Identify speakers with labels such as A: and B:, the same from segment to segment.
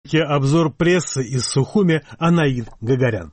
A: Обзор прессы из Сухуми Анаид Гагарян.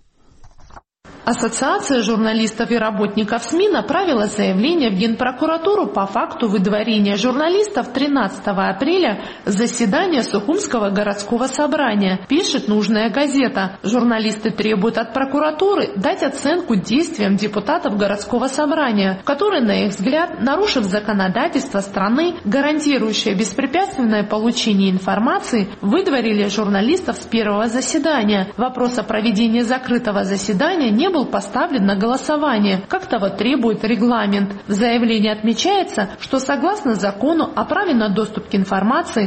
B: Ассоциация журналистов и работников СМИ направила заявление в Генпрокуратуру по факту выдворения журналистов 13 апреля с заседания Сухумского городского собрания. Пишет нужная газета. Журналисты требуют от прокуратуры дать оценку действиям депутатов городского собрания, которые, на их взгляд, нарушив законодательство страны, гарантирующее беспрепятственное получение информации, выдворили журналистов с первого заседания. Вопрос о проведении закрытого заседания не был поставлен на голосование, как того требует регламент. В заявлении отмечается, что согласно закону о праве на доступ к информации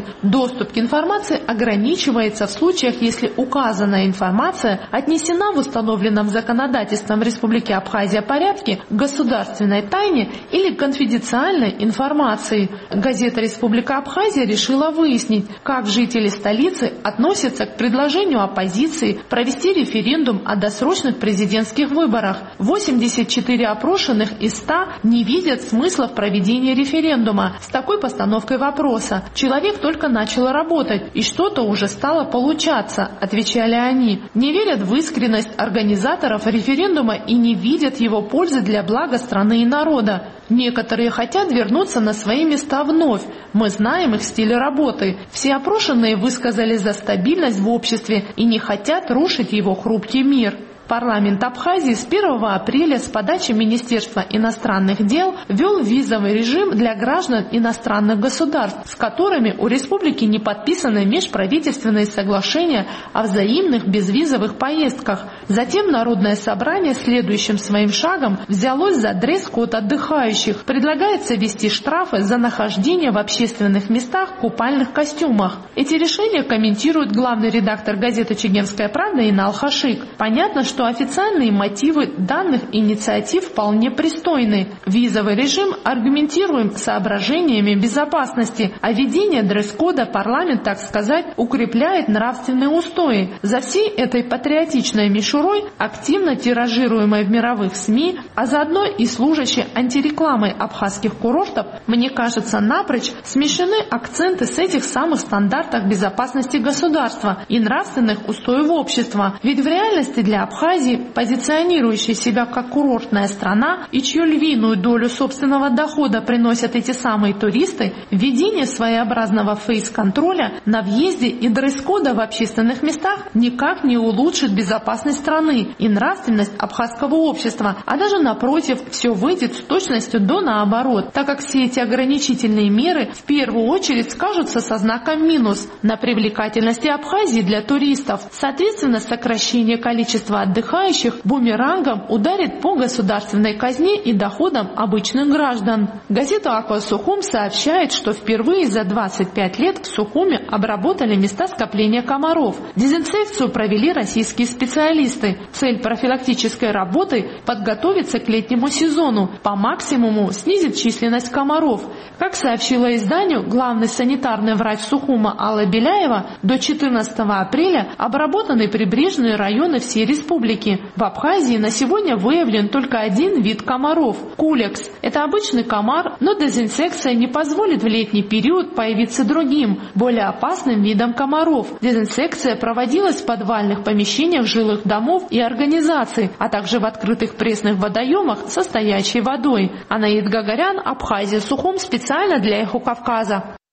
B: ограничивается в случаях, если указанная информация отнесена в установленном законодательством Республики Абхазия порядке к государственной тайне или конфиденциальной информации. Газета «Республика Абхазия» решила выяснить, как жители столицы относятся к предложению оппозиции провести референдум о досрочных президентских выборах. 84 опрошенных из 100 не видят смысла в проведении референдума. С такой постановкой вопроса: человек только начал работать, и что-то уже стало получаться, отвечали они. Не верят в искренность организаторов референдума и не видят его пользы для блага страны и народа. Некоторые хотят вернуться на свои места вновь. Мы знаем их стиль работы. Все опрошенные высказали за стабильность в обществе и не хотят рушить его хрупкий мир. Парламент Абхазии с 1 апреля с подачи Министерства иностранных дел ввел визовый режим для граждан иностранных государств, с которыми у республики не подписаны межправительственные соглашения о взаимных безвизовых поездках. Затем Народное собрание следующим своим шагом взялось за дресс-код отдыхающих. Предлагается ввести штрафы за нахождение в общественных местах в купальных костюмах. Эти решения комментирует главный редактор газеты «Чегемская правда» Инал Хашик. Понятно, что официальные мотивы данных инициатив вполне пристойны. Визовый режим аргументируем соображениями безопасности, а введение дресс-кода парламент, так сказать, укрепляет нравственные устои. За всей этой патриотичной мишурой, активно тиражируемой в мировых СМИ, а заодно и служащей антирекламой абхазских курортов, мне кажется, напрочь смещены акценты с этих самых стандартов безопасности государства и нравственных устоев общества. Ведь в реальности для Абхазии, позиционирующей себя как курортная страна и чью львиную долю собственного дохода приносят эти самые туристы, введение своеобразного фейс-контроля на въезде и дресс-кода в общественных местах никак не улучшит безопасность страны и нравственность абхазского общества, а даже напротив, все выйдет с точностью до наоборот, так как все эти ограничительные меры в первую очередь скажутся со знаком минус на привлекательности Абхазии для туристов. Соответственно, сокращение количества отдыхающих бумерангом ударит по государственной казне и доходам обычных граждан. Газета «Аква Сухум» сообщает, что впервые за 25 лет в Сухуме обработали места скопления комаров. Дезинфекцию провели российские специалисты. Цель профилактической работы – подготовиться к летнему сезону, по максимуму снизить численность комаров. Как сообщила изданию главный санитарный врач Сухума Алла Беляева, до 14 апреля обработаны прибрежные районы всей республики. В Абхазии на сегодня выявлен только один вид комаров – кулекс. Это обычный комар, но дезинсекция не позволит в летний период появиться другим, более опасным видом комаров. Дезинсекция проводилась в подвальных помещениях жилых домов и организаций, а также в открытых пресных водоемах со стоячей водой. Анаид Гагарян, Абхазия, Сухум, специально для Эхо Кавказа.